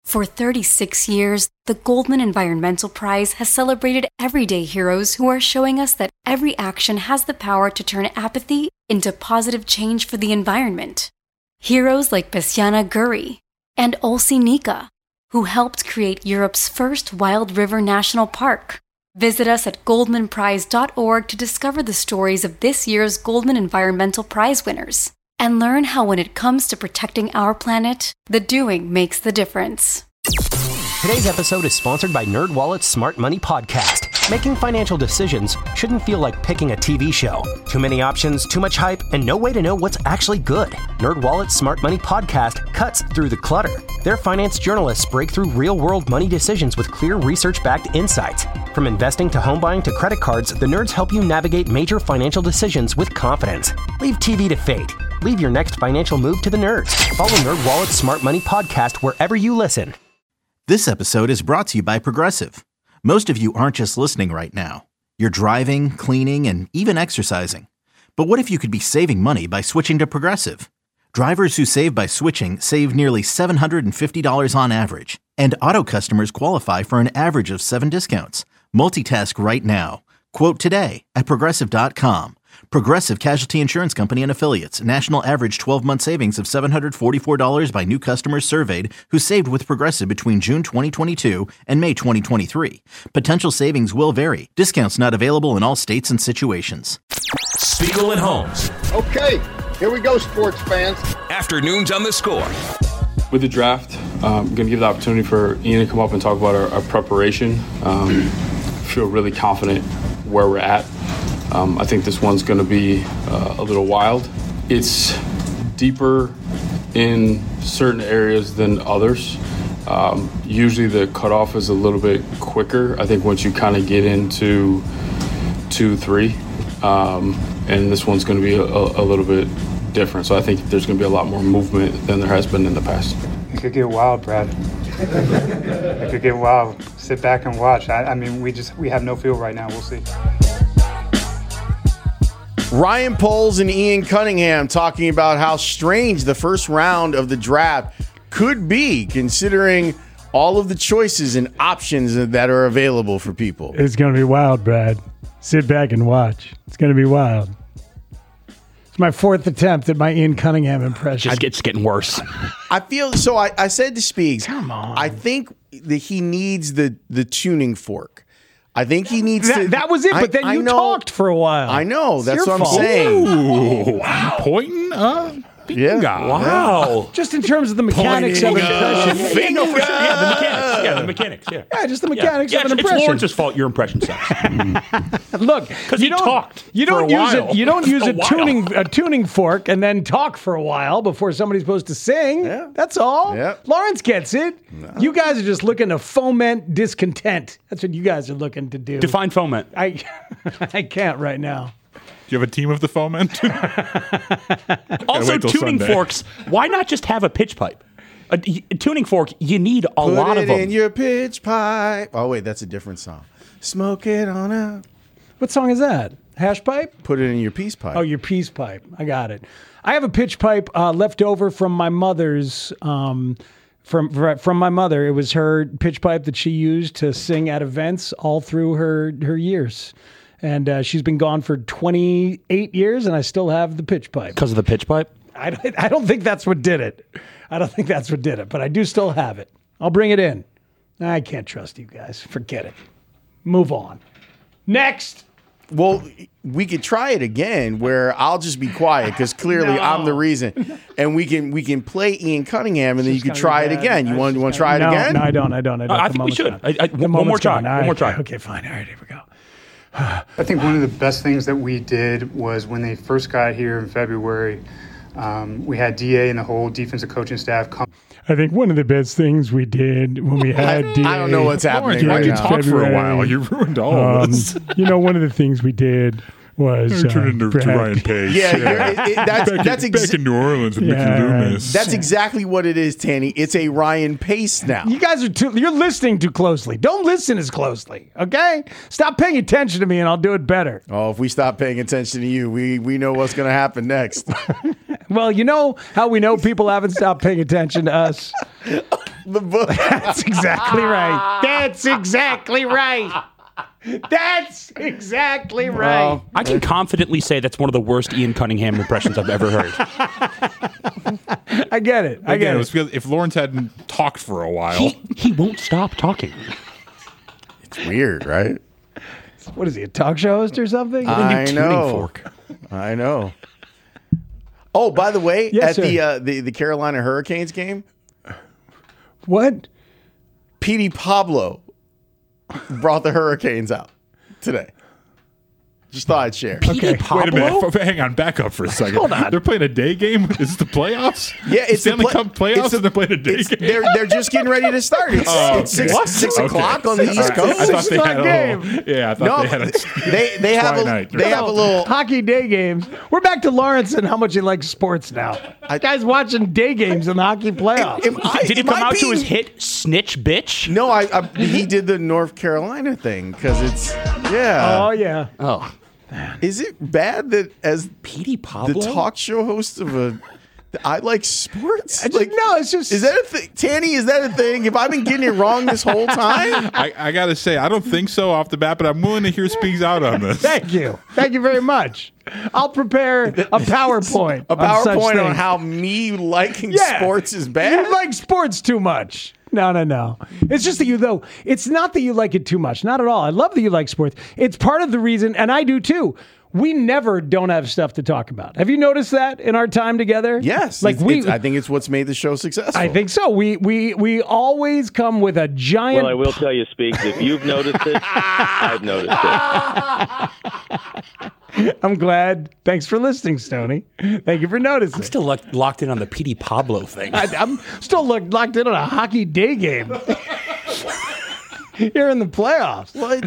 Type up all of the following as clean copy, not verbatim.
For 36 years, the Goldman Environmental Prize has celebrated everyday heroes who are showing us that every action has the power to turn apathy into positive change for the environment. Heroes like Bessiana Guri and Olsi Nika, who helped create Europe's first wild river national park. Visit us at goldmanprize.org to discover the stories of this year's Goldman Environmental Prize winners and learn how when it comes to protecting our planet, the doing makes the difference. Today's episode is sponsored by NerdWallet's Smart Money Podcast. Making financial decisions shouldn't feel like picking a TV show. Too many options, too much hype, and no way to know what's actually good. NerdWallet's Smart Money Podcast cuts through the clutter. Their finance journalists break through real-world money decisions with clear research-backed insights. From investing to home buying to credit cards, the nerds help you navigate major financial decisions with confidence. Leave TV to fate. Leave your next financial move to the nerds. Follow NerdWallet's Smart Money Podcast wherever you listen. This episode is brought to you by Progressive. Most of you aren't just listening right now. You're driving, cleaning, and even exercising. But what if you could be saving money by switching to Progressive? Drivers who save by switching save nearly $750 on average. And auto customers qualify for an average of 7 discounts. Multitask right now. Quote today at Progressive.com. Progressive Casualty Insurance Company and Affiliates. National average 12-month savings of $744 by new customers surveyed who saved with Progressive between June 2022 and May 2023. Potential savings will vary. Discounts not available in all states and situations. Spiegel and Holmes. Okay, here we go, sports fans. Afternoons on the Score. With the draft, I'm going to give the opportunity for Ian to come up and talk about our preparation. Feel really confident where we're at. I think this one's going to be a little wild. It's deeper in certain areas than others. Usually the cutoff is a little bit quicker. I think once you kind of get into 2, 3, and this one's going to be a little bit different. So I think there's going to be a lot more movement than there has been in the past. It could get wild, Brad. It could get wild. Sit back and watch. I mean, we have no feel right now. We'll see. Ryan Poles and Ian Cunningham talking about how strange the first round of the draft could be, considering all of the choices and options that are available for people. It's going to be wild, Brad. Sit back and watch. It's going to be wild. It's my 4th attempt at my Ian Cunningham impression. It's getting worse. I feel so. I said to Speaks, come on. I think that he needs the tuning fork. I think he needs to. That was it, but then you talked for a while. I know. That's what I'm fault. saying. Ooh, wow. Pointing? Yeah. Wow. Just in terms of the mechanics of an impression. No, for sure. Yeah, the mechanics. Yeah, the mechanics. Yeah. Yeah, just the mechanics of an impression. It's Lawrence's fault your impression sucks. Look, because you talked. You don't for a use while. it. You don't use a tuning fork and then talk for a while before somebody's supposed to sing. Yeah. That's all. Yeah. Lawrence gets it. No. You guys are just looking to foment discontent. That's what you guys are looking to do. Define foment. I can't right now. Do you have a team of the foment? Also, tuning forks. Why not just have a pitch pipe? A tuning fork, you need a lot of them. Put it in your pitch pipe. Oh, wait, that's a different song. Smoke it on out. What song is that? Hash pipe? Put it in your peace pipe. Oh, your peace pipe. I got it. I have a pitch pipe left over from my mother's. From my mother. It was her pitch pipe that she used to sing at events all through her years. And she's been gone for 28 years, and I still have the pitch pipe. Because of the pitch pipe? I don't think that's what did it. But I do still have it. I'll bring it in. I can't trust you guys. Forget it. Move on. Next. Well, we could try it again where I'll just be quiet because clearly I'm the reason. And we can play Ian Cunningham and then you can try it again. You want to try it again? No, I don't. I think we should. One more try. One more try. Okay, fine. All right, here we go. I think one of the best things that we did was when they first got here in February, we had DA and the whole defensive coaching staff come. I think one of the best things we did when we had DA. I don't know what's happening right now. Talk for a while. You ruined all of this. One of the things we did was turned into Ryan Pace. Yeah, that's back in New Orleans with Mickey Loomis. That's exactly what it is, Tanny. It's a Ryan Pace now. You guys you're listening too closely. Don't listen as closely, okay? Stop paying attention to me and I'll do it better. Oh, if we stop paying attention to you, we know what's going to happen next. Well, you know how we know people haven't stopped paying attention to us? The book. That's exactly right. That's exactly right. That's exactly right. I can confidently say that's one of the worst Ian Cunningham impressions I've ever heard. I get it. Again, it was because if Lawrence hadn't talked for a while, he won't stop talking. It's weird, right? What is he, a talk show host or something? I tuning know. fork. I know. Oh, by the way, Yes, at the Carolina Hurricanes game, What? Petey Pablo brought the Hurricanes out today. Just thought I'd share. Okay. wait a minute. Hang on, back up for a second. Hold on. They're playing a day game? Is this the playoffs? Yeah, it's Stanley the Cup playoffs and they're playing a day game? They're just getting ready to start. It's six o'clock on the East Coast. I thought they had a game. little, yeah, I thought they had a they have twilight. they have a little. Hockey day games. We're back to Lawrence and how much he likes sports now. Guy's watching day games in the hockey playoffs. Did he come out to his hit Snitch Bitch? No, he did the North Carolina thing because it's Oh, yeah. Oh. Is it bad that as Petey Pablo? the talk show host of I like sports? No, it's just. Is that a thing? Tanny, is that a thing? Have I been getting it wrong this whole time? I got to say, I don't think so off the bat, but I'm willing to hear Speaks out on this. Thank you. Thank you very much. I'll prepare a PowerPoint. A PowerPoint on things. how me liking sports is bad? You like sports too much. No. It's just that it's not that you like it too much. Not at all. I love that you like sports. It's part of the reason, and I do too. We never don't have stuff to talk about. Have you noticed that in our time together? Yes. I think it's what's made the show successful. I think so. We always come with a giant. Well, I will tell you, Speaks, if you've noticed it, I've noticed it. I'm glad. Thanks for listening, Stoney. Thank you for noticing. I'm still locked in on the Petey Pablo thing. I'm still locked in on a hockey day game. You're in the playoffs. Well,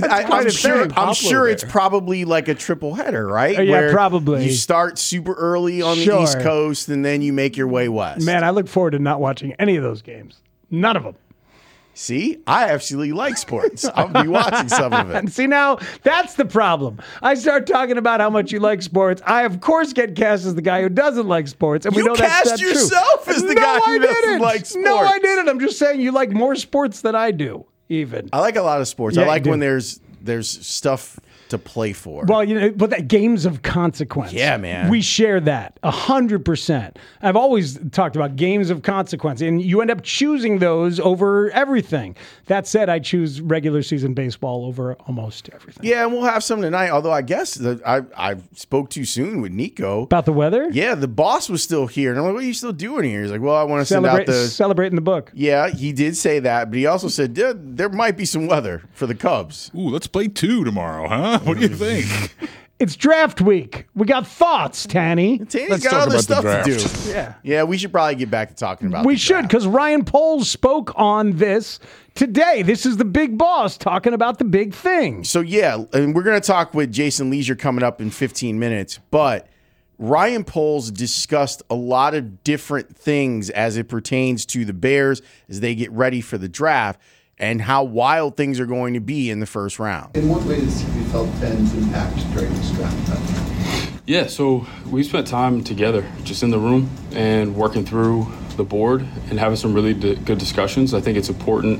I'm sure it's probably like a triple header, right? Yeah, probably. You start super early on the East Coast and then you make your way west. Man, I look forward to not watching any of those games. None of them. See, I actually like sports. I'll be watching some of it. And see, now that's the problem. I start talking about how much you like sports. I, of course, get cast as the guy who doesn't like sports. And we know that's not true. You cast yourself as the guy who doesn't like sports. No, I didn't. I'm just saying you like more sports than I do, even. I like a lot of sports. Yeah, I like when there's stuff to play for. Well, but that games of consequence. Yeah, man. We share that 100%. I've always talked about games of consequence, and you end up choosing those over everything. That said, I choose regular season baseball over almost everything. Yeah, and we'll have some tonight. Although I guess I spoke too soon with Nico about the weather. Yeah, the boss was still here, and I'm like, "What are you still doing here?" He's like, "Well, I want to send out celebrating the book." Yeah, he did say that, but he also said there might be some weather for the Cubs. Ooh, let's play 2 tomorrow, huh? What do you think? It's draft week. We got thoughts, Tanny. Tanny's got other stuff to do. Yeah, we should probably get back to talking about. We should, because Ryan Poles spoke on this today. This is the big boss talking about the big thing. So yeah, and we're going to talk with Jason Leisure coming up in 15 minutes, but Ryan Poles discussed a lot of different things as it pertains to the Bears as they get ready for the draft and how wild things are going to be in the first round. In what way does you felt Ben's impact during this draft? Yeah, so we spent time together just in the room and working through the board and having some really good discussions. I think it's important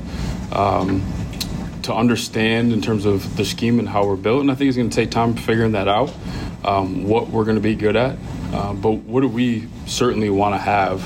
to understand in terms of the scheme and how we're built, and I think it's going to take time figuring that out, what we're going to be good at, but what do we certainly want to have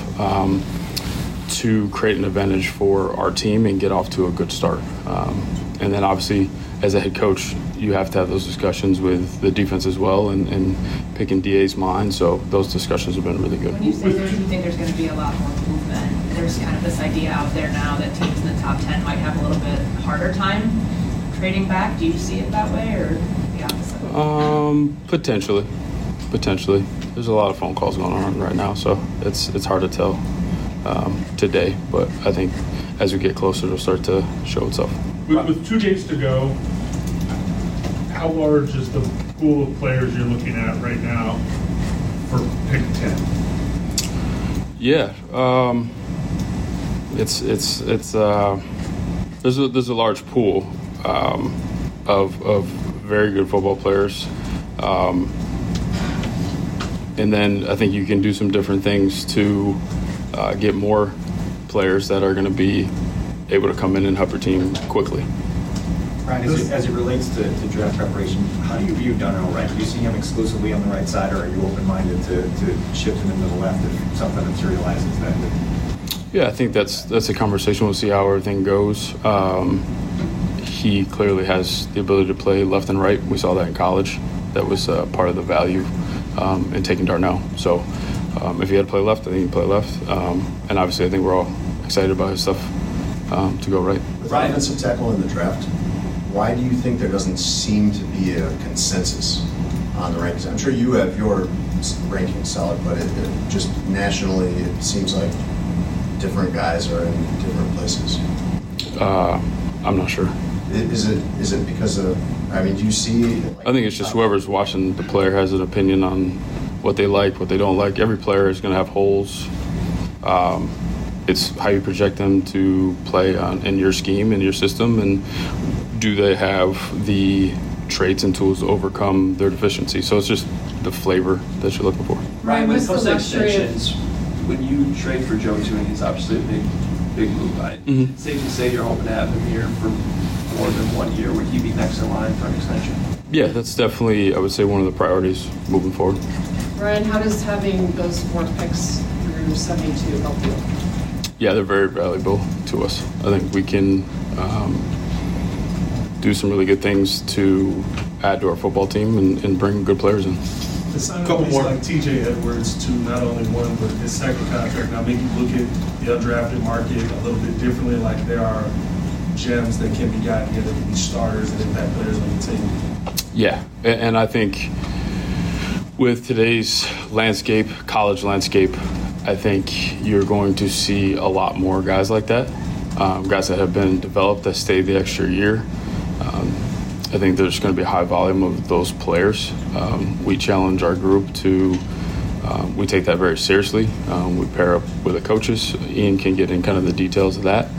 to create an advantage for our team and get off to a good start. And then obviously as a head coach, you have to have those discussions with the defense as well and picking DA's mind. So those discussions have been really good. When you say you think there's going to be a lot more movement, there's kind of this idea out there now that teams in the top 10 might have a little bit harder time trading back. Do you see it that way or the opposite? Potentially. There's a lot of phone calls going on right now, so it's hard to tell today, but I think as we get closer, it'll start to show itself. With 2 days to go, how large is the pool of players you're looking at right now for pick 10? Yeah, there's a large pool of very good football players, and then I think you can do some different things to get more players that are going to be able to come in and help your team quickly. Ryan, as it relates to draft preparation, how do you view Darnell Wright? Do you see him exclusively on the right side, or are you open-minded to shifting him to the left if something materializes that? Yeah, I think that's a conversation. We'll see how everything goes. He clearly has the ability to play left and right. We saw that in college. That was part of the value in taking Darnell. So if he had to play left, I think he can play left. And obviously, I think we're all excited about his stuff to go right. With offensive tackle in the draft, why do you think there doesn't seem to be a consensus on the rankings? I'm sure you have your ranking solid, but it just nationally, it seems like different guys are in different places. I'm not sure. Is it because of, I mean, do you see? I think it's just whoever's watching the player has an opinion on what they like, what they don't like. Every player is going to have holes. It's how you project them to play in your scheme, in your system, and do they have the traits and tools to overcome their deficiency. So it's just the flavor that you're looking for. Ryan, when it comes to extensions, when you trade for Joe Thuney, it's obviously a big move. Mm-hmm. Safe to say you're hoping to have him here for more than 1 year. Would he be next in line for an extension? Yeah, that's definitely, I would say, one of the priorities moving forward. Ryan, how does having those 4 picks through 72 help you? Yeah, they're very valuable to us. I think we can do some really good things to add to our football team and bring good players in. The sign-up more like T.J. Edwards to not only one but his second contract. Now maybe look at the undrafted market a little bit differently. Like there are gems that can be gotten here that can be starters and impact players on the team. Yeah, and I think with today's landscape, college landscape, I think you're going to see a lot more guys like that, guys that have been developed that stay the extra year. I think there's going to be a high volume of those players. We challenge our group to, we take that very seriously. We pair up with the coaches. Ian can get in kind of the details of that.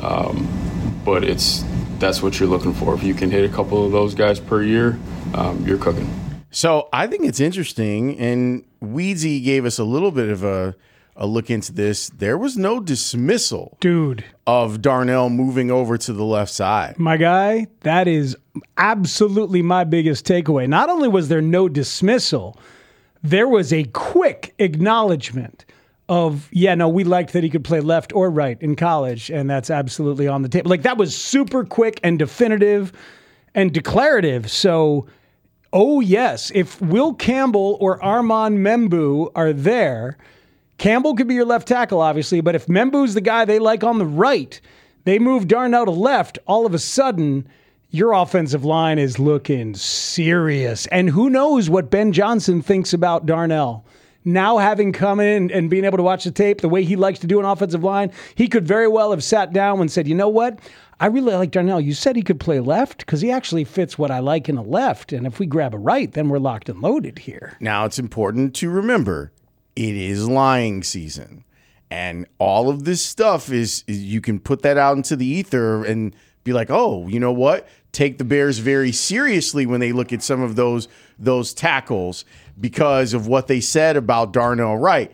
But that's what you're looking for. If you can hit a couple of those guys per year, you're cooking. So I think it's interesting, and Weedsy gave us a little bit of a look into this. There was no dismissal, dude, of Darnell moving over to the left side. My guy, that is absolutely my biggest takeaway. Not only was there no dismissal, there was a quick acknowledgement of, yeah, no, we liked that he could play left or right in college, and that's absolutely on the table. Like, that was super quick and definitive and declarative. So, oh, yes, if Will Campbell or Armand Membou are there, Campbell could be your left tackle, obviously, but if Membou's the guy they like on the right, they move Darnell to left, all of a sudden, your offensive line is looking serious. And who knows what Ben Johnson thinks about Darnell. Now having come in and being able to watch the tape the way he likes to do an offensive line, he could very well have sat down and said, you know what? I really like Darnell. You said he could play left because he actually fits what I like in a left. And if we grab a right, then we're locked and loaded here. Now, it's important to remember, it is lying season. And all of this stuff is you can put that out into the ether and be like, oh, you know what? Take the Bears very seriously when they look at some of those tackles because of what they said about Darnell Wright.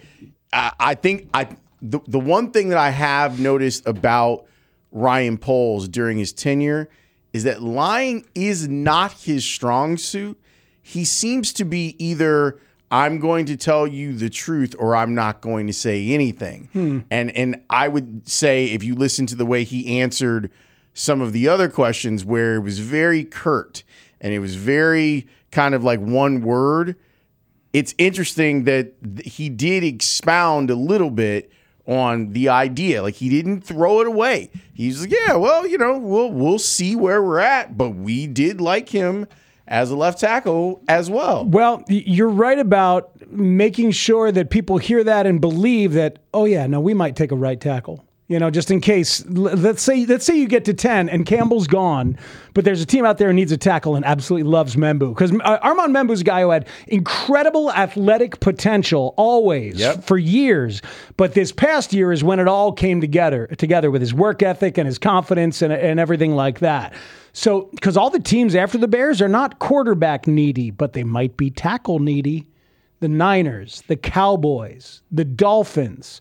I think the one thing that I have noticed about Ryan Poles during his tenure is that lying is not his strong suit. He seems to be either I'm going to tell you the truth or I'm not going to say anything. And I would say if you listen to the way he answered some of the other questions where it was very curt and it was very kind of like one word, it's interesting that he did expound a little bit on the idea. Like, he didn't throw it away. He's like, yeah, well, you know, we'll see where we're at, but we did like him as a left tackle as well. Well, you're right about making sure that people hear that and believe that, oh yeah, no, we might take a right tackle. You know, just in case, let's say you get to 10 and Campbell's gone, but there's a team out there who needs a tackle and absolutely loves Membou. Because Armand Membou's a guy who had incredible athletic potential always for years. But this past year is when it all came together with his work ethic and his confidence and everything like that. So, because all the teams after the Bears are not quarterback needy, but they might be tackle needy. The Niners, the Cowboys, the Dolphins.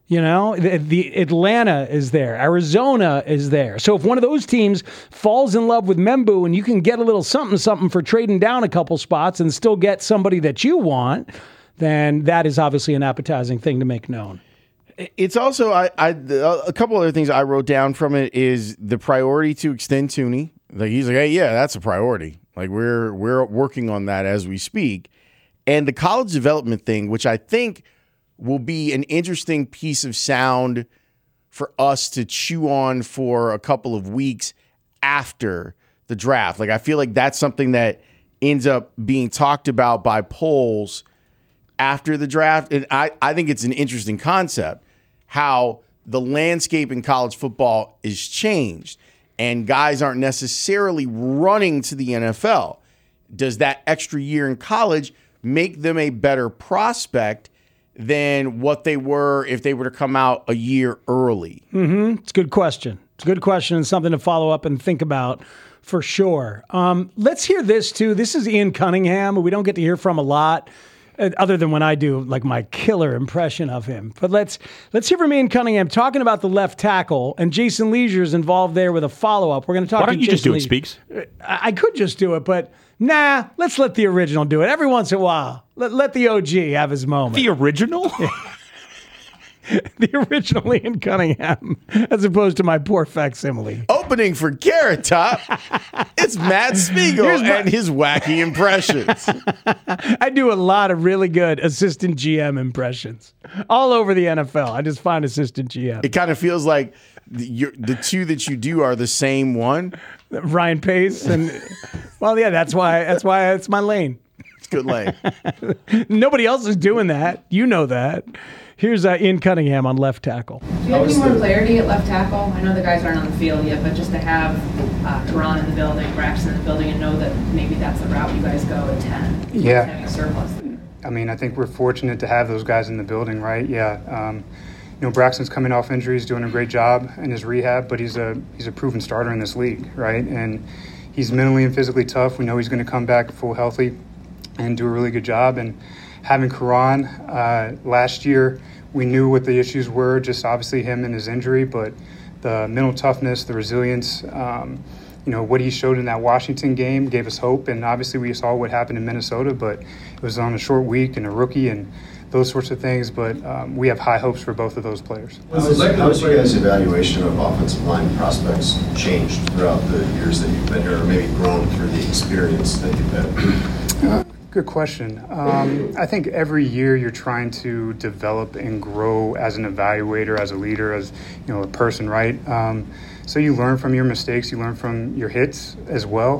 You know, the Atlanta is there. Arizona is there. So if one of those teams falls in love with Membu and you can get a little something for trading down a couple spots and still get somebody that you want, then that is obviously an appetizing thing to make known. It's also a couple other things I wrote down from it is the priority to extend Thuney. Like he's like, hey, yeah, that's a priority. Like we're working on that as we speak. And the college development thing, which I think will be an interesting piece of sound for us to chew on for a couple of weeks after the draft. Like I feel like that's something that ends up being talked about by polls after the draft. And I think it's an interesting concept, how the landscape in college football is changed and guys aren't necessarily running to the NFL. Does that extra year in college make them a better prospect than what they were if they were to come out a year early? It's a good question. It's a good question and something to follow up and think about for sure. Let's hear this too. This is Ian Cunningham, who we don't get to hear from a lot, other than when I do like my killer impression of him. But let's hear from Ian Cunningham talking about the left tackle, and Jason Leisure is involved there with a follow-up. We're going to talk. Why don't you just do it, Speaks? I could just do it, but nah, let's let the original do it. Every once in a while, let the OG have his moment. The original? The original Ian Cunningham, as opposed to my poor facsimile. Opening for Carrot Top, it's Matt Spiegel and his wacky impressions. I do a lot of really good assistant GM impressions all over the NFL. I just find assistant GM. It kind of feels like the two that you do are the same one. Ryan Pace and well, yeah, that's why it's my lane. It's good lane. Nobody else is doing that. You know that. Here's Ian Cunningham on left tackle. Do you have any more clarity at left tackle? I know the guys aren't on the field yet, but just to have Teron in the building, Braxton in the building, and know that maybe that's the route you guys go at 10. Yeah. Having a surplus. I mean, I think we're fortunate to have those guys in the building, right? Yeah. Braxton's coming off injury. He's doing a great job in his rehab, but he's a proven starter in this league, right? And he's mentally and physically tough. We know he's going to come back full healthy and do a really good job. And having Karan last year, we knew what the issues were, just obviously him and his injury, but the mental toughness, the resilience, what he showed in that Washington game gave us hope. And obviously we saw what happened in Minnesota, but it was on a short week and a rookie and those sorts of things. But we have high hopes for both of those players. How has your guys' evaluation of offensive line prospects changed throughout the years that you've been here, or maybe grown through the experience that you've had? Good question. I think every year you're trying to develop and grow as an evaluator, as a leader, as a person, right? So you learn from your mistakes, you learn from your hits as well.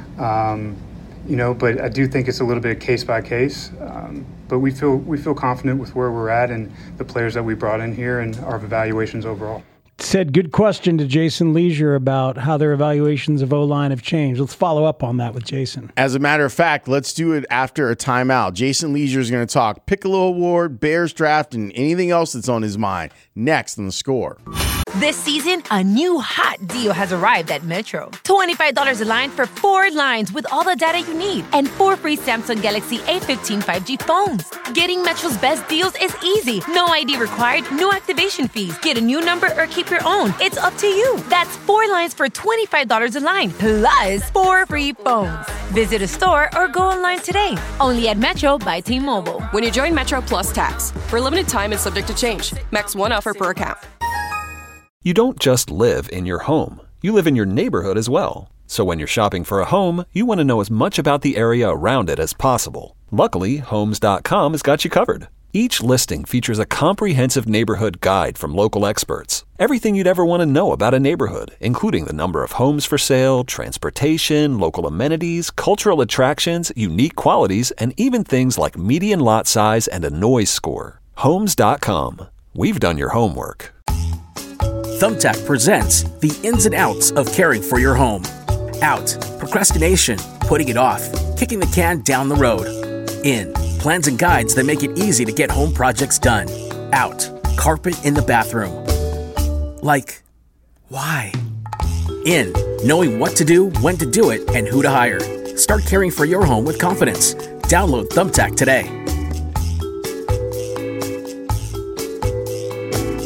But I do think it's a little bit case by case. But we feel confident with where we're at and the players that we brought in here and our evaluations overall. Said good question to Jason Leisure about how their evaluations of O-line have changed. Let's follow up on that with Jason. As a matter of fact, let's do it after a timeout. Jason Leisure is going to talk Piccolo Award, Bears draft, and anything else that's on his mind. Next on The Score. This season, a new hot deal has arrived at Metro. $25 a line for 4 lines with all the data you need and 4 free Samsung Galaxy A15 5G phones. Getting Metro's best deals is easy. No ID required, no activation fees. Get a new number or keep your own. It's up to you. That's 4 lines for $25 a line, plus 4 free phones. Visit a store or go online today. Only at Metro by T-Mobile. When you join Metro Plus Tax. For a limited time and subject to change. Max 1 offer per account. You don't just live in your home. You live in your neighborhood as well. So when you're shopping for a home, you want to know as much about the area around it as possible. Luckily, Homes.com has got you covered. Each listing features a comprehensive neighborhood guide from local experts. Everything you'd ever want to know about a neighborhood, including the number of homes for sale, transportation, local amenities, cultural attractions, unique qualities, and even things like median lot size and a noise score. Homes.com. We've done your homework. Thumbtack presents the ins and outs of caring for your home. Out, procrastination, putting it off, kicking the can down the road. In, plans and guides that make it easy to get home projects done. Out, carpet in the bathroom. Like, why? In, knowing what to do, when to do it, and who to hire. Start caring for your home with confidence. Download Thumbtack today.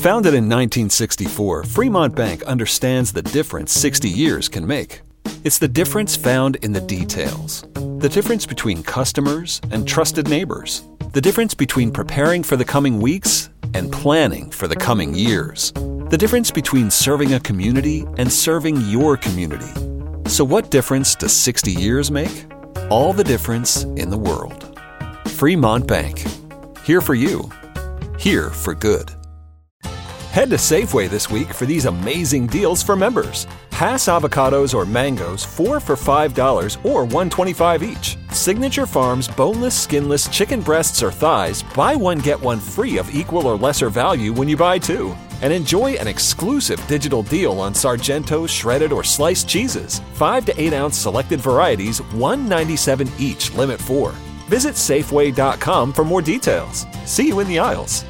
Founded in 1964, Fremont Bank understands the difference 60 years can make. It's the difference found in the details. The difference between customers and trusted neighbors. The difference between preparing for the coming weeks and planning for the coming years. The difference between serving a community and serving your community. So what difference does 60 years make? All the difference in the world. Fremont Bank. Here for you. Here for good. Head to Safeway this week for these amazing deals for members. Hass avocados or mangoes, 4 for $5 or $1.25 each. Signature Farms boneless, skinless chicken breasts or thighs, buy one get one free of equal or lesser value when you buy two. And enjoy an exclusive digital deal on Sargento's shredded or sliced cheeses. 5 to 8 ounce selected varieties, $1.97 each, limit 4. Visit Safeway.com for more details. See you in the aisles.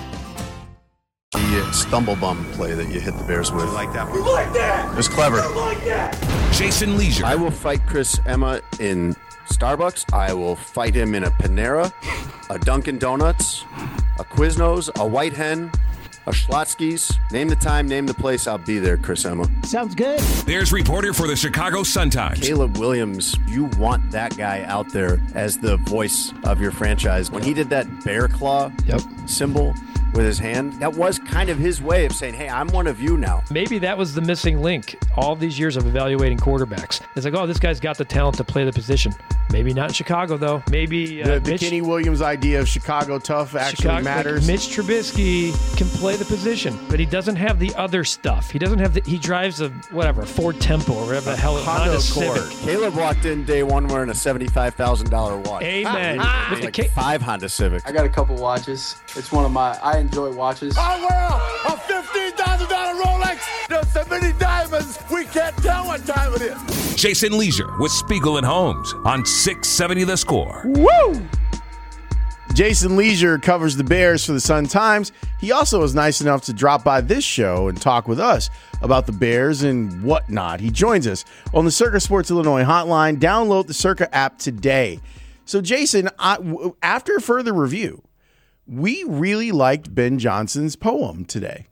The stumble bum play that you hit the Bears with. Like that one. You like that? It was clever. You like that? Jason Leisure. I will fight Chris Emma in Starbucks. I will fight him in a Panera, a Dunkin' Donuts, a Quiznos, a White Hen, a Schlotsky's. Name the time, name the place. I'll be there, Chris Emma. Sounds good. There's reporter for the Chicago Sun-Times. Caleb Williams, you want that guy out there as the voice of your franchise. When he did that bear claw symbol with his hand, that was kind of his way of saying, hey, I'm one of you now. Maybe that was the missing link all these years of evaluating quarterbacks. It's like, oh, this guy's got the talent to play the position. Maybe not in Chicago, though. Maybe the Kenny Williams idea of Chicago tough actually matters. Mitch Trubisky can play the position, but he doesn't have the other stuff. He doesn't have he drives a Ford Tempo or whatever the hell Honda Civic. Caleb walked in day one wearing a $75,000 watch. Amen. With like 5 Honda Civics. I got a couple watches. It's one of I enjoy watches. I wear a $15,000 Rolex. There's so many diamonds, we can't tell what time it is. Jason Leisure with Spiegel and Holmes on 670 The Score. Woo! Jason Leisure covers the Bears for the Sun-Times. He also was nice enough to drop by this show and talk with us about the Bears and whatnot. He joins us on the Circa Sports Illinois hotline. Download the Circa app today. So, Jason, after further review, we really liked Ben Johnson's poem today.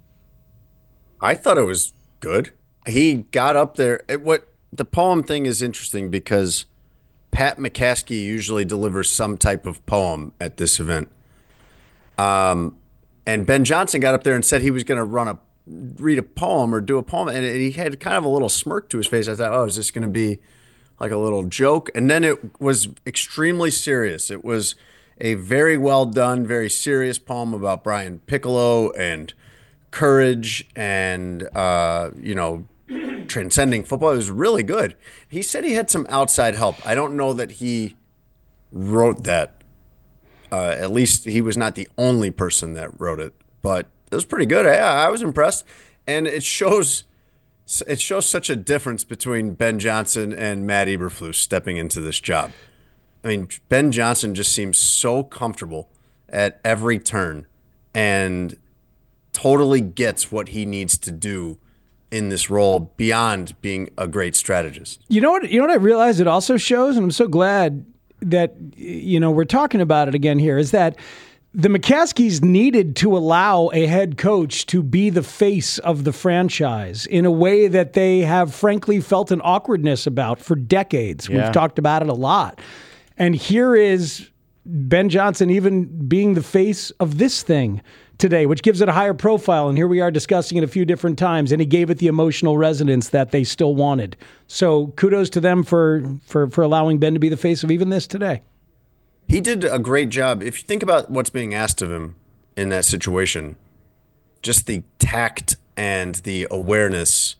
I thought it was good. He got up there. The poem thing is interesting because Pat McCaskey usually delivers some type of poem at this event. And Ben Johnson got up there and said he was going to read a poem or do a poem. And he had kind of a little smirk to his face. I thought, oh, is this going to be like a little joke? And then it was extremely serious. It was a very well done, very serious poem about Brian Piccolo and courage and, transcending football. It was really good. He said he had some outside help. I don't know that he wrote that. At least he was not the only person that wrote it, but it was pretty good. I was impressed. And it shows such a difference between Ben Johnson and Matt Eberflus stepping into this job. I mean, Ben Johnson just seems so comfortable at every turn and totally gets what he needs to do in this role beyond being a great strategist. You know what I realized it also shows, and I'm so glad that we're talking about it again here, is that the McCaskies needed to allow a head coach to be the face of the franchise in a way that they have frankly felt an awkwardness about for decades. Yeah. We've talked about it a lot. And here is Ben Johnson even being the face of this thing today, which gives it a higher profile. And here we are discussing it a few different times, and he gave it the emotional resonance that they still wanted. So kudos to them for allowing Ben to be the face of even this today. He did a great job. If you think about what's being asked of him in that situation, just the tact and the awareness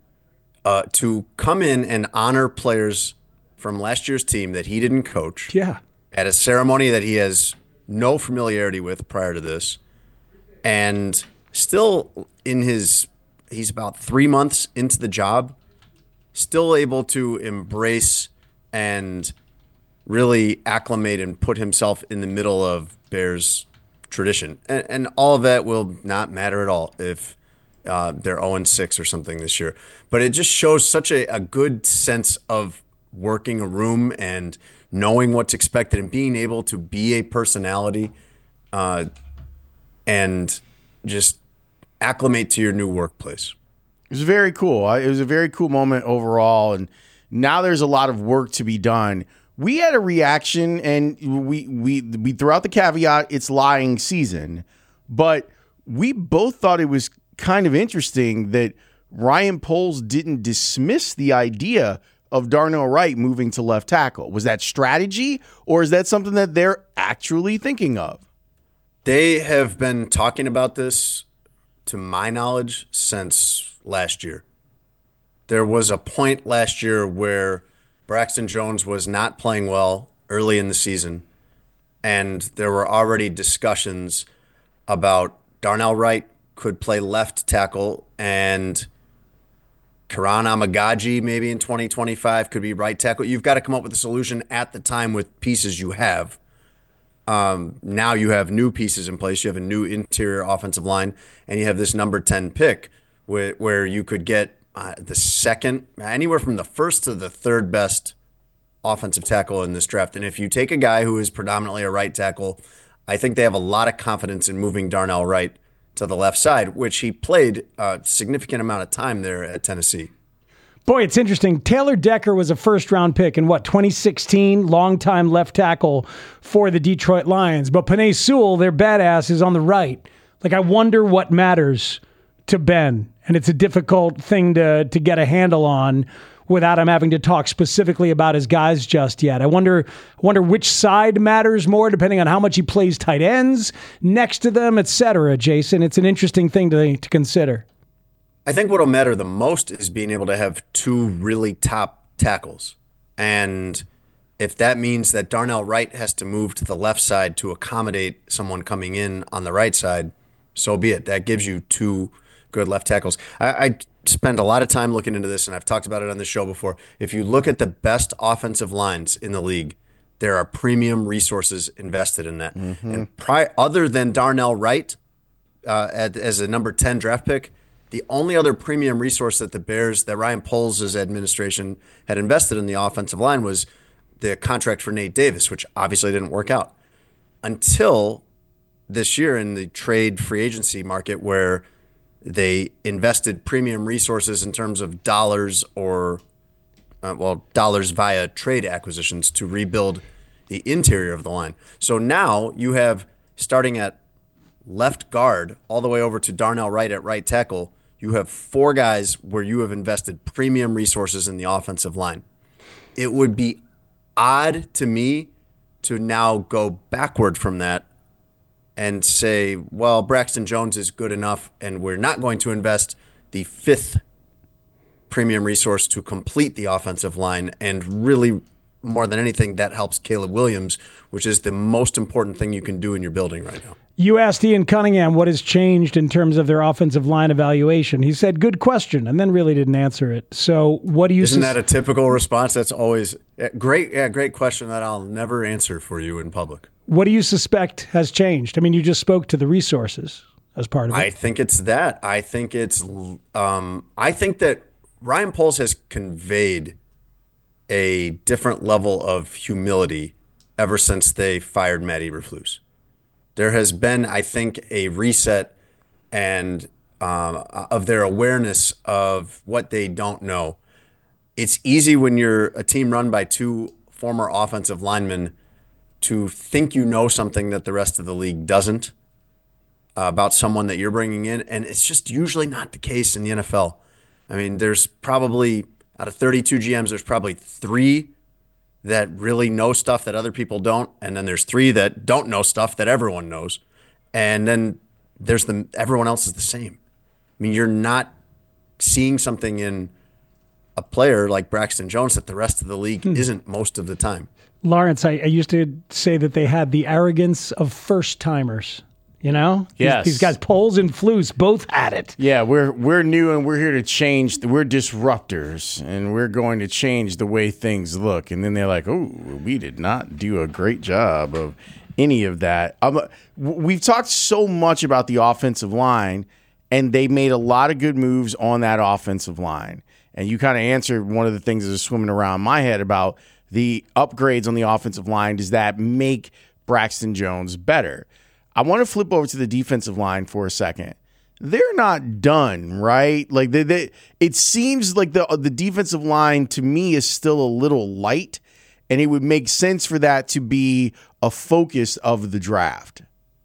to come in and honor players from last year's team that he didn't coach. Yeah. At a ceremony that he has no familiarity with prior to this. And still he's about 3 months into the job, still able to embrace and really acclimate and put himself in the middle of Bears tradition. And all of that will not matter at all if they're 0-6 or something this year. But it just shows such a good sense of working a room and knowing what's expected and being able to be a personality and just acclimate to your new workplace. It was very cool. It was a very cool moment overall, and now there's a lot of work to be done. We had a reaction, and we threw out the caveat, it's lying season, but we both thought it was kind of interesting that Ryan Poles didn't dismiss the idea of Darnell Wright moving to left tackle. Was that strategy, or is that something that they're actually thinking of? They have been talking about this, to my knowledge, since last year. There was a point last year where Braxton Jones was not playing well early in the season, and there were already discussions about Darnell Wright could play left tackle, and Karan Amagaji maybe in 2025 could be right tackle. You've got to come up with a solution at the time with pieces you have. Now you have new pieces in place. You have a new interior offensive line, and you have this number 10 pick where you could get the second, anywhere from the first to the third best offensive tackle in this draft. And if you take a guy who is predominantly a right tackle, I think they have a lot of confidence in moving Darnell Wright to the left side, which he played a significant amount of time there at Tennessee. Boy, it's interesting. Taylor Decker was a first-round pick in, 2016? Longtime left tackle for the Detroit Lions. But Penei Sewell, their badass, is on the right. Like, I wonder what matters to Ben. And it's a difficult thing to get a handle on without him having to talk specifically about his guys just yet. I wonder which side matters more, depending on how much he plays tight ends next to them, etc. Jason, it's an interesting thing to consider. I think what'll matter the most is being able to have two really top tackles. And if that means that Darnell Wright has to move to the left side to accommodate someone coming in on the right side, so be it. That gives you two good left tackles. I spend a lot of time looking into this, and I've talked about it on the show before. If you look at the best offensive lines in the league, there are premium resources invested in that. Mm-hmm. And other than Darnell Wright as a number 10 draft pick, the only other premium resource that that Ryan Poles' administration had invested in the offensive line was the contract for Nate Davis, which obviously didn't work out until this year in the trade free agency market, where they invested premium resources in terms of dollars dollars via trade acquisitions to rebuild the interior of the line. So now you have, starting at left guard all the way over to Darnell Wright at right tackle, you have four guys where you have invested premium resources in the offensive line. It would be odd to me to now go backward from that and say, well, Braxton Jones is good enough, and we're not going to invest the fifth premium resource to complete the offensive line. And really, more than anything, that helps Caleb Williams, which is the most important thing you can do in your building right now. You asked Ian Cunningham what has changed in terms of their offensive line evaluation. He said, good question, and then really didn't answer it. So what do you... Isn't that a typical response? That's always great question that I'll never answer for you in public. What do you suspect has changed? I mean, you just spoke to the resources as part of it. I think it's that. I think that Ryan Poles has conveyed a different level of humility ever since they fired Matt Eberflus. There has been, I think, a reset and of their awareness of what they don't know. It's easy when you're a team run by two former offensive linemen to think you know something that the rest of the league doesn't about someone that you're bringing in, and it's just usually not the case in the NFL. I mean, there's probably, out of 32 GMs, there's probably 3 that really know stuff that other people don't, and then there's 3 that don't know stuff that everyone knows, and then there's everyone else is the same. I mean, you're not seeing something in a player like Braxton Jones that the rest of the league isn't most of the time. Lawrence, I used to say that they had the arrogance of first-timers. You know? Yes. These guys, Poles and Flus, both had it. Yeah, we're new and we're here to change. We're disruptors, and we're going to change the way things look. And then they're like, oh, we did not do a great job of any of that. We've talked so much about the offensive line, and they made a lot of good moves on that offensive line. And you kind of answered one of the things that was swimming around my head about the upgrades on the offensive line. Does that make Braxton Jones better? I want to flip over to the defensive line for a second. they're not done, right? Like it seems like the defensive line to me is still a little light, and it would make sense for that to be a focus of the draft.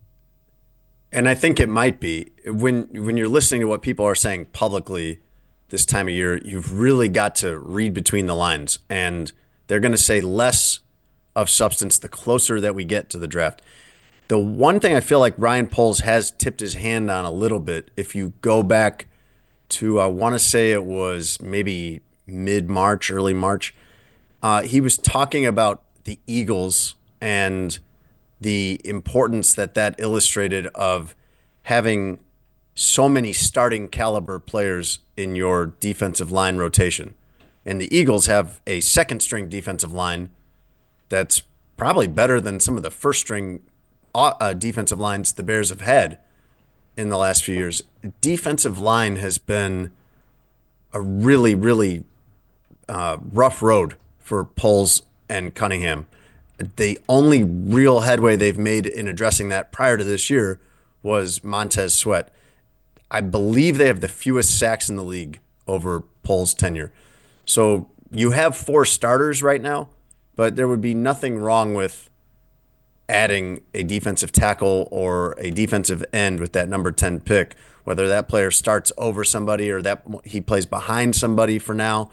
And I think it might be. When you're listening to what people are saying publicly this time of year, you've really got to read between the lines. And they're going to say less of substance the closer that we get to the draft. The one thing I feel like Ryan Poles has tipped his hand on a little bit, if you go back to, I want to say it was maybe mid-March, early March, he was talking about the Eagles and the importance that illustrated of having so many starting caliber players in your defensive line rotation. And the Eagles have a second string defensive line that's probably better than some of the first string defensive lines the Bears have had in the last few years. Defensive line has been a really, really rough road for Poles and Cunningham. The only real headway they've made in addressing that prior to this year was Montez Sweat. I believe they have the fewest sacks in the league over Poles' tenure. So you have 4 starters right now, but there would be nothing wrong with adding a defensive tackle or a defensive end with that number 10 pick, whether that player starts over somebody or that he plays behind somebody for now.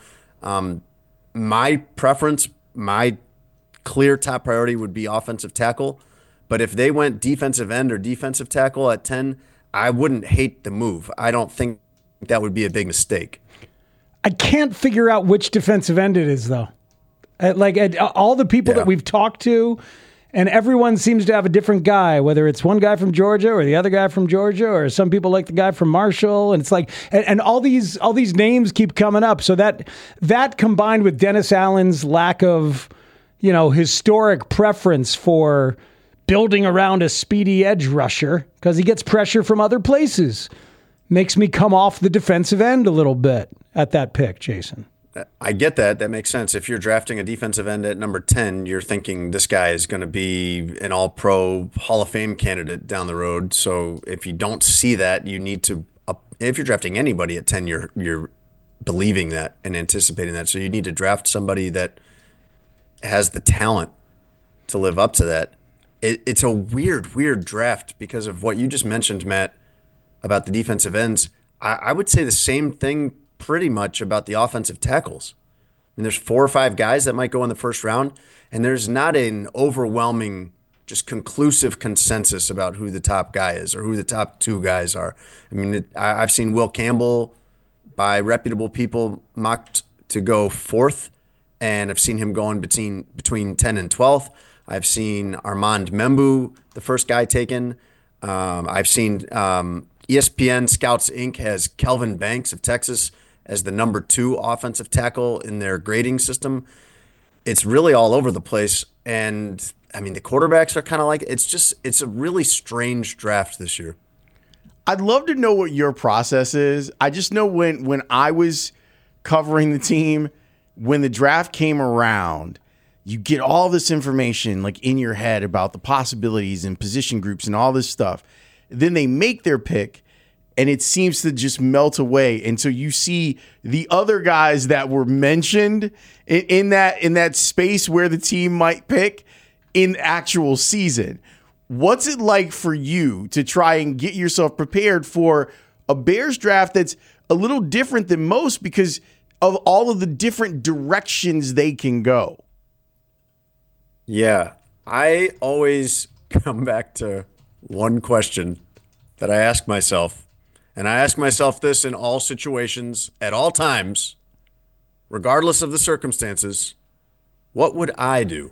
My preference, my clear top priority would be offensive tackle. But if they went defensive end or defensive tackle at 10, I wouldn't hate the move. I don't think that would be a big mistake. I can't figure out which defensive end it is, though. All the people that we've talked to, and everyone seems to have a different guy, whether it's one guy from Georgia or the other guy from Georgia, or some people like the guy from Marshall. And it's like, and all these names keep coming up. So that combined with Dennis Allen's lack of, historic preference for building around a speedy edge rusher because he gets pressure from other places, makes me come off the defensive end a little bit at that pick, Jason. I get that. That makes sense. If you're drafting a defensive end at number 10, you're thinking this guy is going to be an all-pro Hall of Fame candidate down the road. So if you don't see that, you need to if you're drafting anybody at 10, you're believing that and anticipating that. So you need to draft somebody that has the talent to live up to that. It's a weird draft because of what you just mentioned, Matt, about the defensive ends. I would say the same thing pretty much about the offensive tackles. I mean, there's 4 or 5 guys that might go in the first round, and there's not an overwhelming, just conclusive consensus about who the top guy is or who the top 2 guys are. I mean, I've seen Will Campbell by reputable people mocked to go 4th, and I've seen him going between 10 and 12th. I've seen Armand Membu, the first guy taken. I've seen ESPN Scouts Inc. has Kelvin Banks of Texas as the number 2 offensive tackle in their grading system. It's really all over the place. And I mean, the quarterbacks are kind of like, it's a really strange draft this year. I'd love to know what your process is. I just know when I was covering the team, when the draft came around, you get all this information like in your head about the possibilities and position groups and all this stuff. Then they make their pick and it seems to just melt away. And so you see the other guys that were mentioned in that space where the team might pick in actual season. What's it like for you to try and get yourself prepared for a Bears draft that's a little different than most because of all of the different directions they can go? Yeah, I always come back to one question that I ask myself, and I ask myself this in all situations, at all times, regardless of the circumstances: what would I do?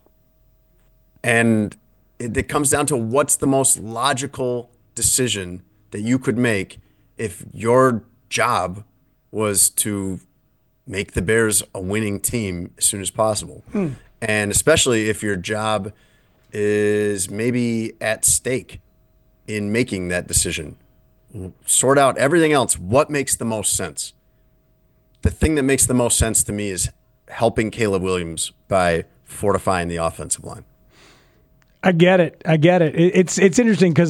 And it comes down to what's the most logical decision that you could make if your job was to make the Bears a winning team as soon as possible. And especially if your job is maybe at stake in making that decision. Sort out everything else. What makes the most sense? The thing that makes the most sense to me is helping Caleb Williams by fortifying the offensive line. I get it. It's interesting because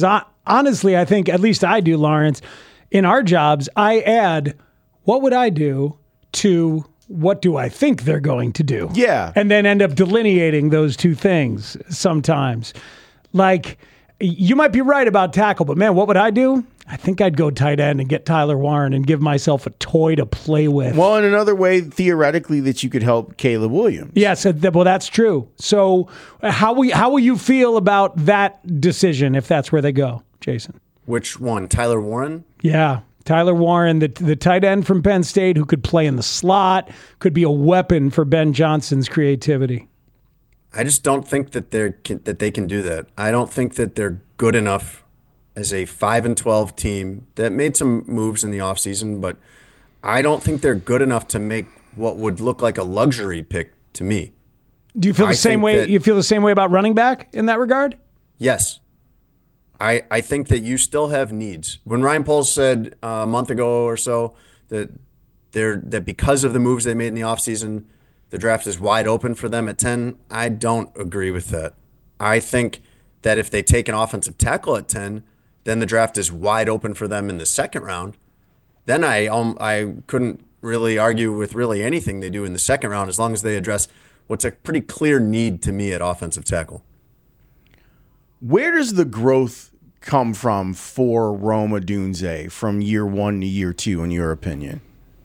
honestly, I think, at least I do, Lawrence, in our jobs, I add, what would I do to what do I think they're going to do? Yeah. And then end up delineating those two things sometimes. Like, you might be right about tackle, but man, what would I do? I think I'd go tight end and get Tyler Warren and give myself a toy to play with. Well, in another way, theoretically, that you could help Caleb Williams. Yes, well, that's true. So how will you feel about that decision if that's where they go, Jason? Which one? Tyler Warren? Yeah. Tyler Warren, the tight end from Penn State who could play in the slot, could be a weapon for Ben Johnson's creativity. I just don't think that they can do that. I don't think that they're good enough as a 5-12 team that made some moves in the offseason, but I don't think they're good enough to make what would look like a luxury pick to me. Do you feel the same way? You feel the same way about running back in that regard? Yes. I think that you still have needs. When Ryan Poles said a month ago or so that because of the moves they made in the offseason, the draft is wide open for them at 10, I don't agree with that. I think that if they take an offensive tackle at 10, then the draft is wide open for them in the second round. Then I couldn't really argue with really anything they do in the second round as long as they address what's a pretty clear need to me at offensive tackle. Where does the growth come from for Rome Odunze from year 1 to year 2, in your opinion?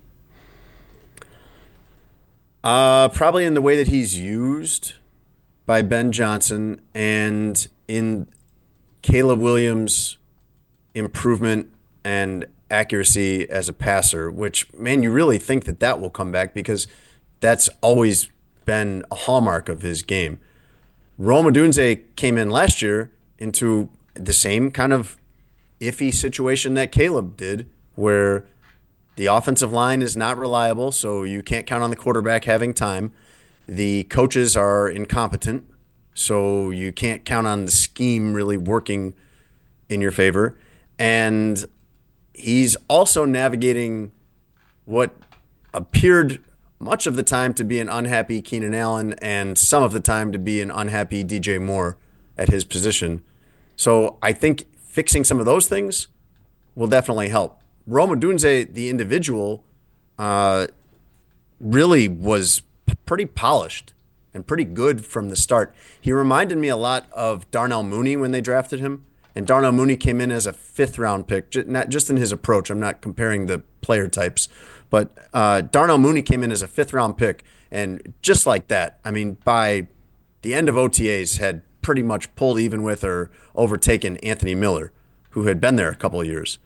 Probably in the way that he's used by Ben Johnson and in Caleb Williams' improvement and accuracy as a passer, which, man, you really think that will come back because that's always been a hallmark of his game. Rome Odunze came in last year into the same kind of iffy situation that Caleb did, where the offensive line is not reliable, so you can't count on the quarterback having time. The coaches are incompetent, so you can't count on the scheme really working in your favor. And he's also navigating what appeared much of the time to be an unhappy Keenan Allen and some of the time to be an unhappy DJ Moore at his position. So I think fixing some of those things will definitely help. Rome Odunze, the individual, really was pretty polished and pretty good from the start. He reminded me a lot of Darnell Mooney when they drafted him. And Darnell Mooney came in as a 5th-round pick, not just in his approach. I'm not comparing the player types. But Darnell Mooney came in as a 5th-round pick. And just like that, I mean, by the end of OTAs, had pretty much pulled even with or overtaken Anthony Miller, who had been there a couple of years.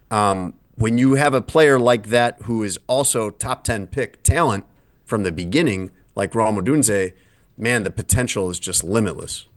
When you have a player like that who is also top 10 pick talent from the beginning, like Rome Odunze, man, the potential is just limitless.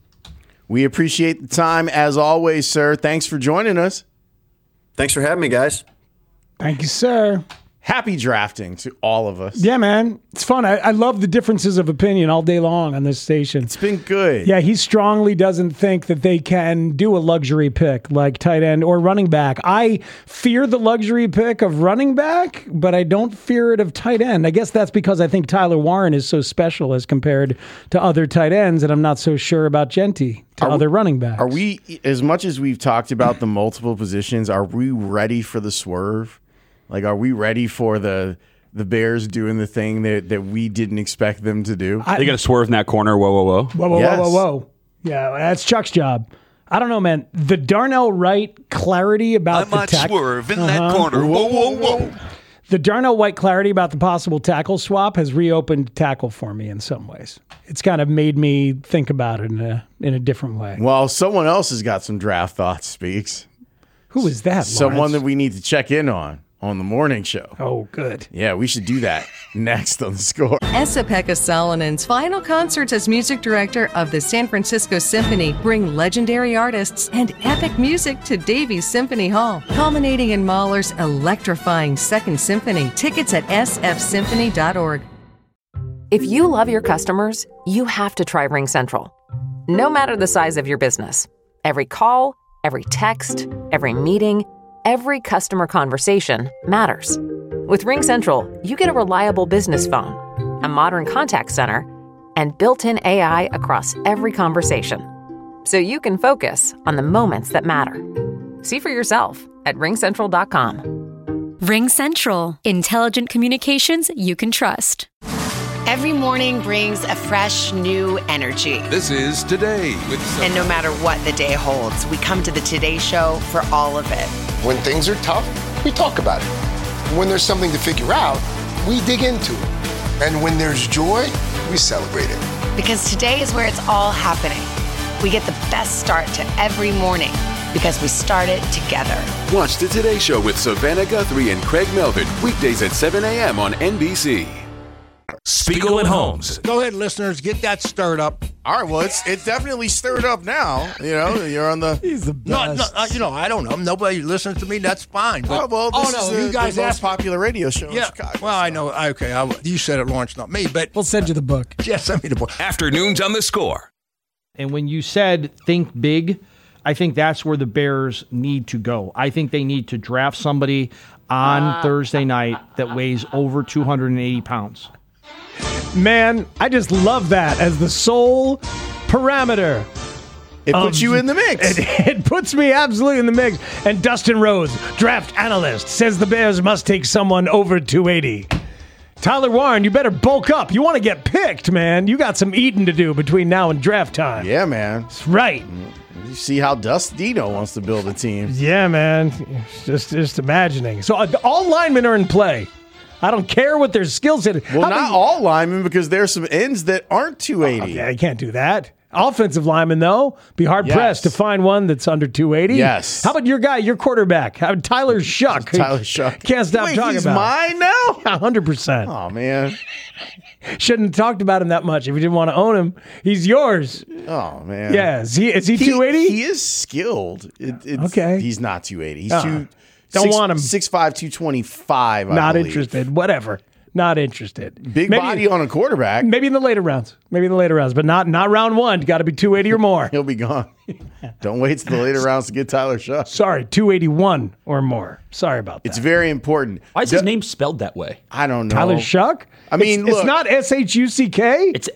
We appreciate the time as always, sir. Thanks for joining us. Thanks for having me, guys. Thank you, sir. Happy drafting to all of us. Yeah, man. It's fun. I love the differences of opinion all day long on this station. It's been good. Yeah, he strongly doesn't think that they can do a luxury pick like tight end or running back. I fear the luxury pick of running back, but I don't fear it of tight end. I guess that's because I think Tyler Warren is so special as compared to other tight ends, and I'm not so sure about Genty to other running backs. Are we, as much as we've talked about the multiple positions, are we ready for the swerve? Like, are we ready for the Bears doing the thing that we didn't expect them to do? They got to swerve in that corner. Whoa, whoa, whoa. Whoa, whoa, Yes. whoa, whoa, whoa. Yeah, that's Chuck's job. I don't know, man. The Darnell Wright clarity about the tackle. Swerve in that corner. Whoa, whoa, whoa. The Darnell White clarity about the possible tackle swap has reopened tackle for me in some ways. It's kind of made me think about it in a different way. Well, someone else has got some draft thoughts, Speaks. Who is that, Someone Lawrence? that we need to check in on the morning show. Oh, good. Yeah, we should do that next on The Score. Esa-Pekka Salonin's final concerts as music director of the San Francisco Symphony bring legendary artists and epic music to Davies Symphony Hall, culminating in Mahler's electrifying Second Symphony. Tickets at sfsymphony.org. If you love your customers, you have to try RingCentral. No matter the size of your business, every call, every text, every meeting, every customer conversation matters. With RingCentral, you get a reliable business phone, a modern contact center, and built-in AI across every conversation. so you can focus on the moments that matter. See for yourself at RingCentral.com. RingCentral. Intelligent communications you can trust. Every morning brings a fresh, new energy. This is Today with And no matter what the day holds, we come to the Today Show for all of it. When things are tough, we talk about it. When there's something to figure out, we dig into it. And when there's joy, we celebrate it. Because today is where it's all happening. We get the best start to every morning because we start it together. Watch the Today Show with Savannah Guthrie and Craig Melvin, weekdays at 7 a.m. on NBC. Spiegel and Holmes. Go ahead, listeners, get that stirred up. All right, well, it's definitely stirred up now. You know, you're on the. He's the best. No, I don't know. Nobody listens to me. That's fine. But, this is the most popular radio show in Chicago. Well, I know. Okay, you said it, Lawrence, not me. But we'll send you the book. Yeah, send me the book. Afternoons on the Score. And when you said think big, I think that's where the Bears need to go. I think they need to draft somebody on Thursday night that weighs over 280 pounds. Man, I just love that as the sole parameter. It puts you in the mix. It puts me absolutely in the mix. And Dustin Rhodes, draft analyst, says the Bears must take someone over 280. Tyler Warren, you better bulk up. You want to get picked, man. You got some eating to do between now and draft time. Yeah, man. That's right. You see how Dustino wants to build a team. Yeah, man. Just imagining. So all linemen are in play. I don't care what their skill set is. Well, not all linemen, because there's some ends that aren't 280. Yeah, you can't do that. Offensive linemen, though, be hard-pressed to find one that's under 280. Yes. How about your guy, your quarterback? Tyler Shuck. Tyler Shuck. Can't stop talking he's about mine now? 100%. Oh, man. Shouldn't have talked about him that much if you didn't want to own him. He's yours. Oh, man. Yeah. Is he 280? He is skilled. Okay. He's not 280. He's don't want him. 6'5", 225, Not believe. interested. Whatever. Not interested. Big body on a quarterback. Maybe in the later rounds. But not round one. Got to be 280 or more. He'll be gone. Don't wait till the later rounds to get Tyler Shuck. Sorry, 281 or more. Sorry about that. It's very important. Why is his name spelled that way? I don't know. Tyler Shuck? I mean, it's not S-H-U-C-K? It's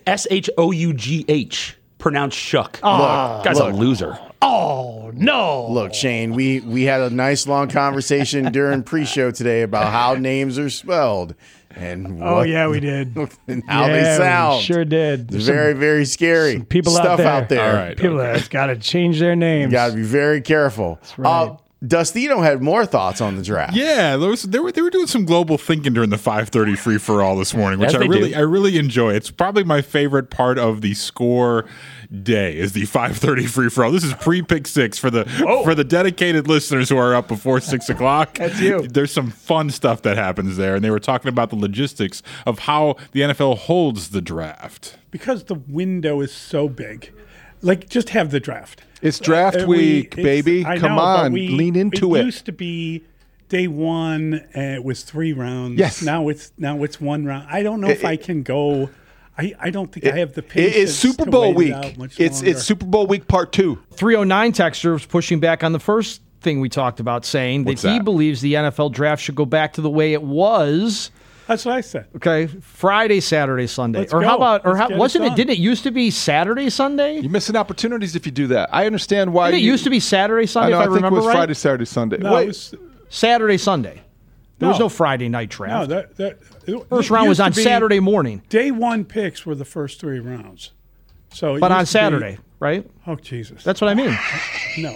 S-H-O-U-G-H. Pronounced Shuck. Guy's a loser. Oh, no. Look, Shane, we had a nice long conversation during pre-show today about how names are spelled. And yeah, we did. And how they sound. We sure did. It's very, very scary. Some people stuff out there. All right, people that's got to change their names. You got to be very careful. That's right. Dustino had more thoughts on the draft. Yeah, they were doing some global thinking during the 5:30 free for all this morning, which I really enjoy. It's probably my favorite part of the Score day is the 5:30 free for all. This is pre-pick six for the dedicated listeners who are up before 6 o'clock. That's you. There's some fun stuff that happens there, and they were talking about the logistics of how the NFL holds the draft because the window is so big. Like, just have the draft. It's draft week, baby. Come on, lean into it. It used to be day one. It was 3 rounds. Yes. Now it's 1 round. I don't know if I can go. I don't think I have the patience. It's Super Bowl week. It's Super Bowl week part 2. 309 texter was pushing back on the first thing we talked about, saying that he believes the NFL draft should go back to the way it was. That's what I said. Okay, Friday, Saturday, Sunday. Let's go. Wasn't it? Didn't it used to be Saturday, Sunday? You're missing opportunities if you do that. I understand why. Didn't it used to be Saturday, Sunday? I if I remember think it was right. Friday, Saturday, Sunday. No, it was Saturday, Sunday. There was no Friday night draft. No, first round was on Saturday morning. Day one picks were the first 3 rounds. But on Saturday, right? Oh, Jesus. That's what I mean. No,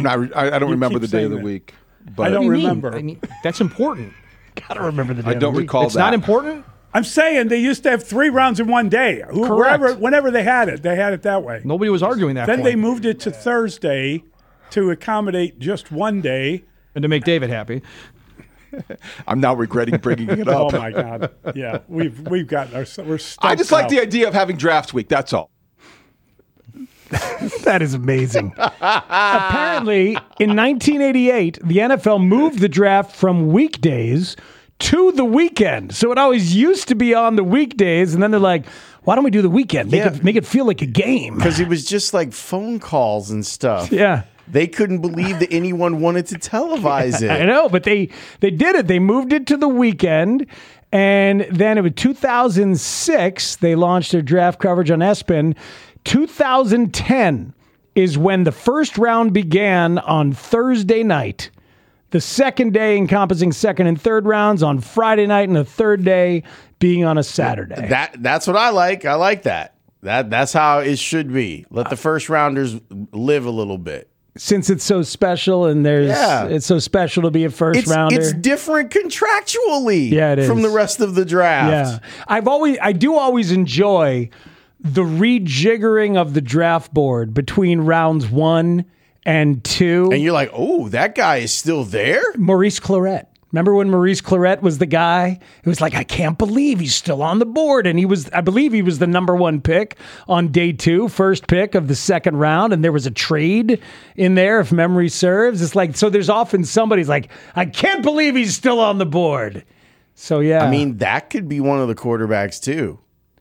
I don't remember the day of the week. But I don't remember. I mean, that's important. Got to remember the day I don't of the week. recall It's that. not important? I'm saying they used to have 3 rounds in one day. Whenever they had it that way. Nobody was arguing that. Then they moved it to Thursday to accommodate just one day. And to make David happy. I'm now regretting bringing it up. Oh, my God. Yeah, we've got we're stuck. I just like the idea of having draft week. That's all. That is amazing. Apparently, in 1988, the NFL moved the draft from weekdays to the weekend. So it always used to be on the weekdays, and then they're like, why don't we do the weekend? Make it feel like a game. Because it was just like phone calls and stuff. Yeah. They couldn't believe that anyone wanted to televise it. I know, but they did it. They moved it to the weekend, and then it was 2006, they launched their draft coverage on ESPN. 2010, is when the first round began on Thursday night. The second day encompassing second and third rounds on Friday night, and the third day being on a Saturday. That's what I like. I like that. That's how it should be. Let the first rounders live a little bit. Since it's so special, and it's so special to be a first rounder. It's different contractually it is. From the rest of the draft. Yeah. I do always enjoy the rejiggering of the draft board between rounds 1 and 2. And you're like, oh, that guy is still there? Maurice Clarett. Remember when Maurice Clarett was the guy? It was like, I can't believe he's still on the board. And I believe he was the number 1 pick on day 2, first pick of the second round. And there was a trade in there, if memory serves. It's like, so there's often somebody's like, I can't believe he's still on the board. So, yeah. I mean, that could be one of the quarterbacks, too.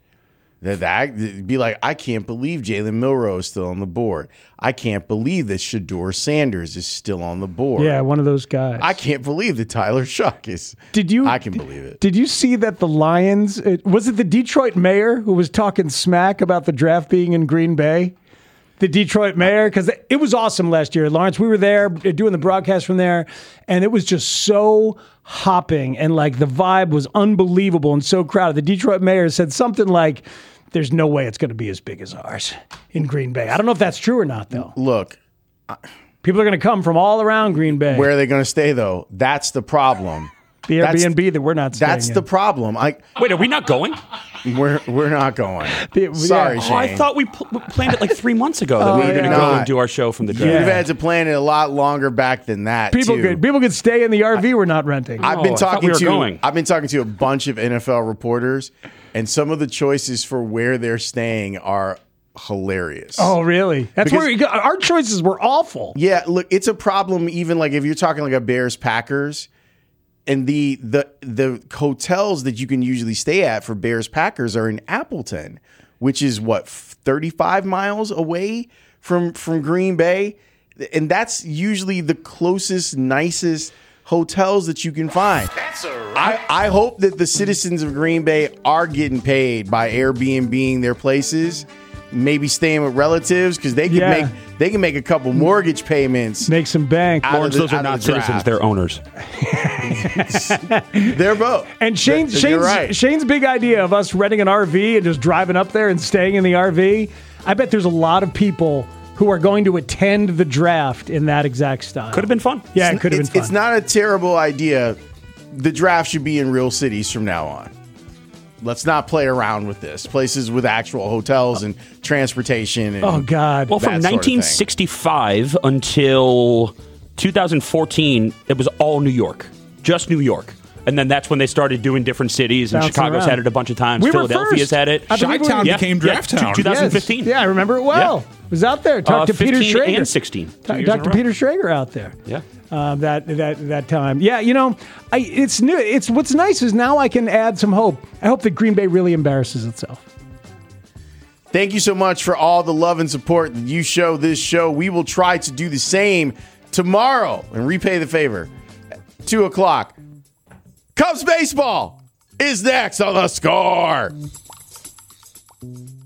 That'd be like, I can't believe Jalen Milroe is still on the board. I can't believe that Shedeur Sanders is still on the board. Yeah, one of those guys. I can't believe that Tyler Shuck is. I can believe it. Did you see that the Lions, was it the Detroit mayor who was talking smack about the draft being in Green Bay? The Detroit mayor, because it was awesome last year. Lawrence, we were there doing the broadcast from there, and it was just so hopping, and like the vibe was unbelievable and so crowded. The Detroit mayor said something like, there's no way it's going to be as big as ours in Green Bay. I don't know if that's true or not, though. Look. People are going to come from all around Green Bay. Where are they going to stay, though? That's the problem. The Airbnb that we're not staying That's the problem. Wait, are we not going? We're not going. Sorry, Shane. I thought we planned it like 3 months ago that we were going to go and do our show from the draft. You'd have had to plan it a lot longer back than that. People could stay in the RV we're not renting. I've been talking to a bunch of NFL reporters, and some of the choices for where they're staying are hilarious. Oh, really? That's where our choices were awful. Yeah, look, it's a problem even like if you're talking like a Bears-Packers. And the hotels that you can usually stay at for Bears Packers are in Appleton, which is 35 miles away from Green Bay, and that's usually the closest, nicest hotels that you can find. That's all right. I hope that the citizens of Green Bay are getting paid by Airbnb-ing their places. Maybe staying with relatives because they can make a couple mortgage payments, make some bank. Lawrence, those are not citizens; they're owners. They're both. And Shane's big idea of us renting an RV and just driving up there and staying in the RV. I bet there's a lot of people who are going to attend the draft in that exact style. Could have been fun. Yeah, it could have been fun. It's not a terrible idea. The draft should be in real cities from now on. Let's not play around with this. Places with actual hotels and transportation. And oh, God. Well, from 1965 until 2014, it was all New York. Just New York. And then that's when they started doing different cities, and Chicago's had it a bunch of times. Philadelphia's had it. Chi-Town became Draft Town. 2015. Yeah, I remember it well. Yeah. I was out there. Talked to Peter Schrager. And 16. Talked to Peter Schrager out there. Yeah. That time. Yeah, it's new. It's what's nice is now I can add some hope. I hope that Green Bay really embarrasses itself. Thank you so much for all the love and support that you show this show. We will try to do the same tomorrow and repay the favor. 2:00. Cubs baseball is next on The Score.